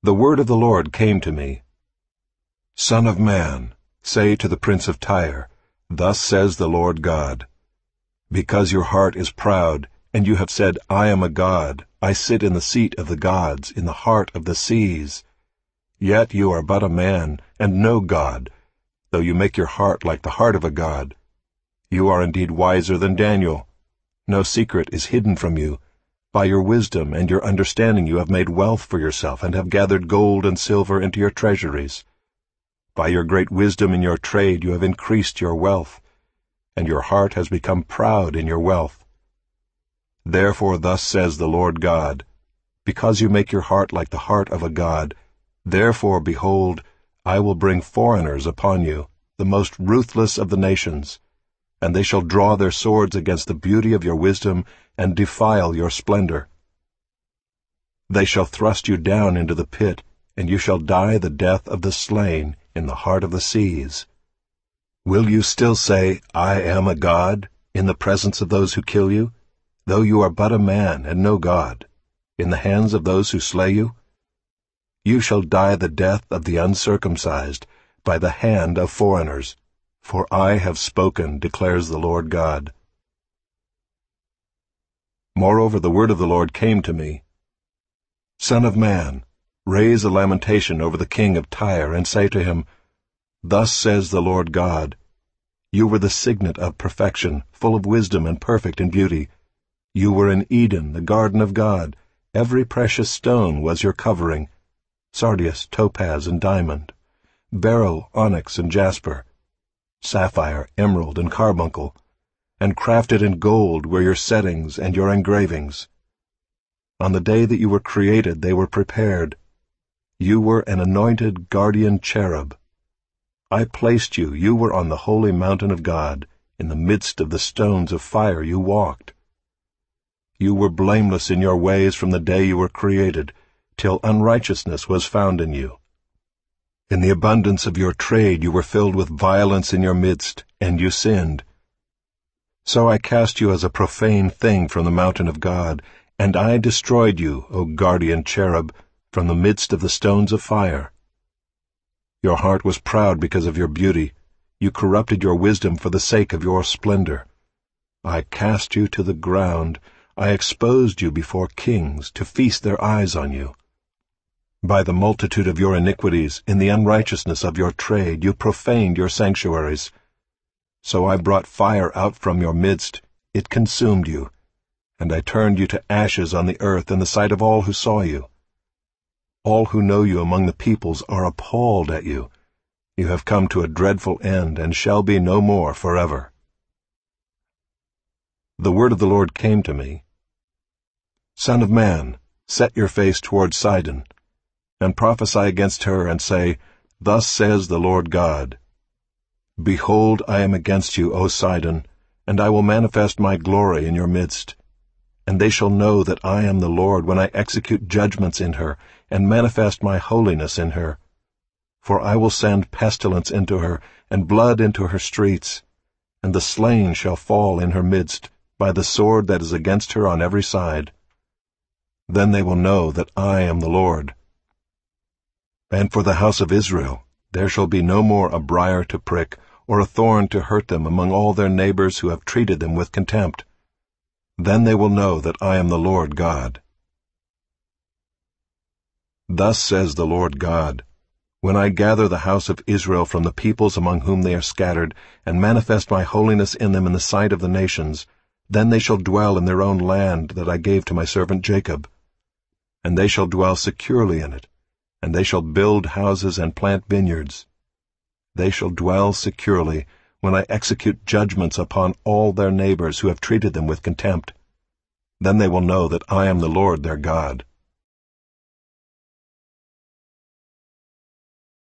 The word of the Lord came to me. Son of man, say to the prince of Tyre, Thus says the Lord God, Because your heart is proud, and you have said, I am a god, I sit in the seat of the gods, in the heart of the seas. Yet you are but a man, and no god, though you make your heart like the heart of a god. You are indeed wiser than Daniel. No secret is hidden from you. By your wisdom and your understanding you have made wealth for yourself, and have gathered gold and silver into your treasuries. By your great wisdom in your trade you have increased your wealth, and your heart has become proud in your wealth. Therefore thus says the Lord God, Because you make your heart like the heart of a god, therefore, behold, I will bring foreigners upon you, the most ruthless of the nations, and they shall draw their swords against the beauty of your wisdom and defile your splendor. They shall thrust you down into the pit, and you shall die the death of the slain in the heart of the seas. Will you still say, I am a god, in the presence of those who kill you, though you are but a man and no god, in the hands of those who slay you? You shall die the death of the uncircumcised, by the hand of foreigners. For I have spoken, declares the Lord God. Moreover, the word of the Lord came to me. Son of man, raise a lamentation over the king of Tyre, and say to him, Thus says the Lord God, You were the signet of perfection, full of wisdom and perfect in beauty. You were in Eden, the garden of God. Every precious stone was your covering, sardius, topaz, and diamond, beryl, onyx, and jasper, sapphire, emerald, and carbuncle, and crafted in gold were your settings and your engravings. On the day that you were created they were prepared. You were an anointed guardian cherub. I placed you, you were on the holy mountain of God, in the midst of the stones of fire you walked. You were blameless in your ways from the day you were created, till unrighteousness was found in you. In the abundance of your trade you were filled with violence in your midst, and you sinned. So I cast you as a profane thing from the mountain of God, and I destroyed you, O guardian cherub, from the midst of the stones of fire. Your heart was proud because of your beauty. You corrupted your wisdom for the sake of your splendor. I cast you to the ground. I exposed you before kings to feast their eyes on you. By the multitude of your iniquities, in the unrighteousness of your trade, you profaned your sanctuaries. So I brought fire out from your midst, it consumed you, and I turned you to ashes on the earth in the sight of all who saw you. All who know you among the peoples are appalled at you. You have come to a dreadful end, and shall be no more forever. The word of the Lord came to me. Son of man, set your face toward Sidon, and prophesy against her, and say, Thus says the Lord God, Behold, I am against you, O Sidon, and I will manifest my glory in your midst. And they shall know that I am the Lord when I execute judgments in her, and manifest my holiness in her. For I will send pestilence into her, and blood into her streets, and the slain shall fall in her midst, by the sword that is against her on every side. Then they will know that I am the Lord. And for the house of Israel, there shall be no more a briar to prick, or a thorn to hurt them among all their neighbors who have treated them with contempt. Then they will know that I am the Lord God. Thus says the Lord God, When I gather the house of Israel from the peoples among whom they are scattered, and manifest my holiness in them in the sight of the nations, then they shall dwell in their own land that I gave to my servant Jacob. And they shall dwell securely in it, and they shall build houses and plant vineyards. They shall dwell securely when I execute judgments upon all their neighbors who have treated them with contempt. Then they will know that I am the Lord their God.